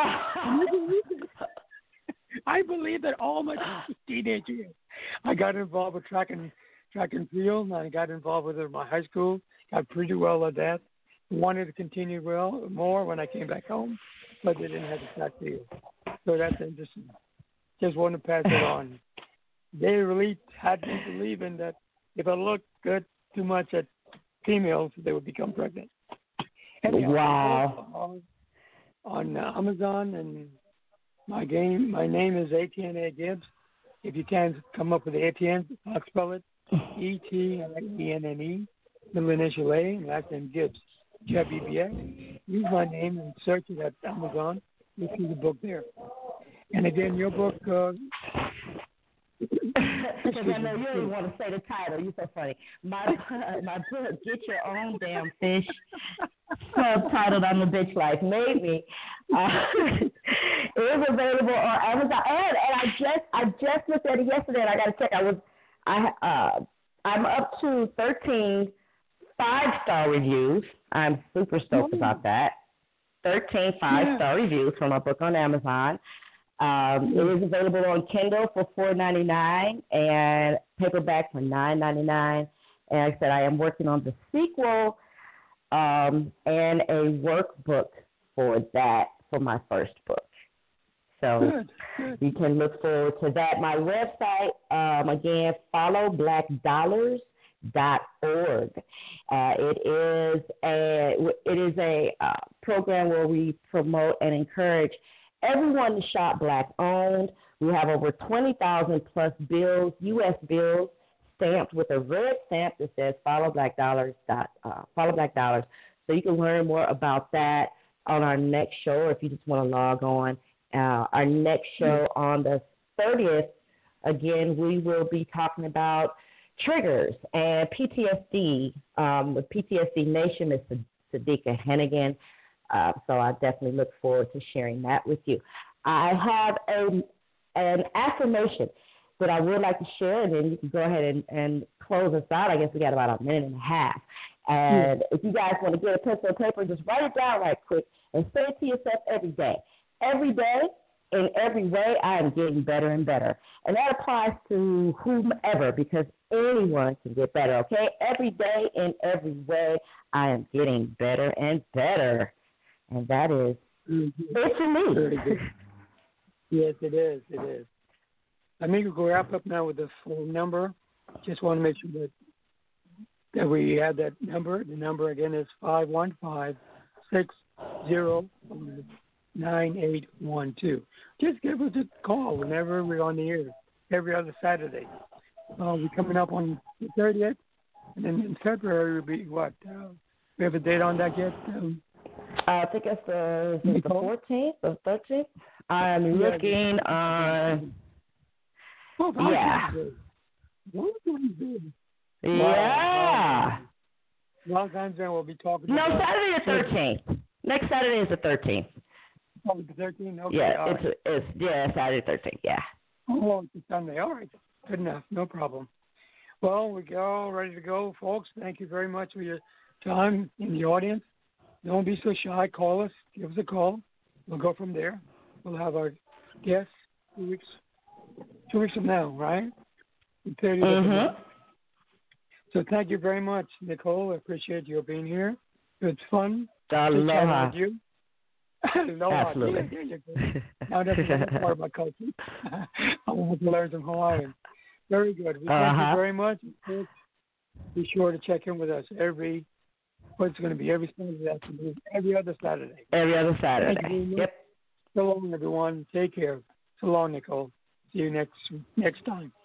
I believe that all my teenage years. I got involved with track and track and field, and I got involved with it in my high school. Got pretty well at that. Wanted to continue well more when I came back home, but they didn't have the track field. So that's interesting. Just want to pass it on. They really had me believing that if I looked good too much at females, they would become pregnant. Anyhow, wow. On, on uh, Amazon, and my game, my name is Etienne Gibbs. If you can come up with Etienne, I'll spell it E T I E N N E, middle initial A, and last name Gibbs, G I B B S. Use my name and search it at Amazon. You'll see the book there. And again, your book. Uh, Because I know you don't want to say the title. You're so funny. My my book, Get Your Own Damn Fish, subtitled "I'm a Bitch Life Made Me," uh, it is available on Amazon. And, and I just I just looked at it yesterday, and I got to check. I was I uh I'm up to thirteen five-star reviews. I'm super stoked oh. about that. thirteen five-star yeah. reviews for my book on Amazon. Um, it is available on Kindle for four ninety-nine and paperback for nine ninety-nine. And like I said, I am working on the sequel um, and a workbook for that for my first book. So good, good. You can look forward to that. My website, um, again, follow black dollars dot org. Uh, it is a it is a uh, program where we promote and encourage everyone to shop black-owned. We have over twenty thousand plus bills, U S bills, stamped with a red stamp that says Follow Black Dollars. Dot, uh, Follow Black Dollars. So you can learn more about that on our next show, or if you just want to log on. Uh, our next show on the thirtieth, again, we will be talking about triggers and P T S D. Um, with P T S D Nation is Sadiqa Hennigan. Uh, so I definitely look forward to sharing that with you. I have a, an affirmation that I would like to share, and then you can go ahead and, and close us out. I guess we got about a minute and a half. And yeah. if you guys want to get a pencil and paper, just write it down right quick and say it to yourself every day. Every day, in every way, I am getting better and better. And that applies to whomever, because anyone can get better, okay? Every day, in every way, I am getting better and better. And that is mm-hmm. it for me. Very good. Yes, it is. It is. I mean, we can wrap up now with the full number. Just want to make sure that that we have that number. The number again is five one five six zero nine eight one two. Just give us a call whenever we're on the air. Every other Saturday. Uh, we're coming up on the thirtieth, and then in February will be what? Uh, we have a date on that yet? Um, I think it's the, the fourteenth or thirteenth. I'm yeah, looking on. Oh, yeah. Yeah. Valentine's Day we'll be talking. No, about Saturday the thirteenth. Next Saturday is the thirteenth. Oh, the thirteenth. Okay. Yeah, it's right. it's yeah Saturday the thirteenth. Yeah. Oh, it's a Sunday. All right. Good enough. No problem. Well, we go ready to go, folks. Thank you very much for your time in the audience. Don't be so shy. Call us. Give us a call. We'll go from there. We'll have our guests two weeks, two weeks from now, right? Mm-hmm. So thank you very much, Nicole. I appreciate your being here. It's fun. Aloha. To you. Aloha. Absolutely. Yeah, yeah, yeah. Now that's another part of my culture. I want to learn some Hawaiian. Very good. We thank uh-huh. you very much. Be sure to check in with us every. What's going to be every Saturday afternoon, every other Saturday. Every other Saturday. Yep. So long, everyone. Take care. So long, Nicole. See you next next time.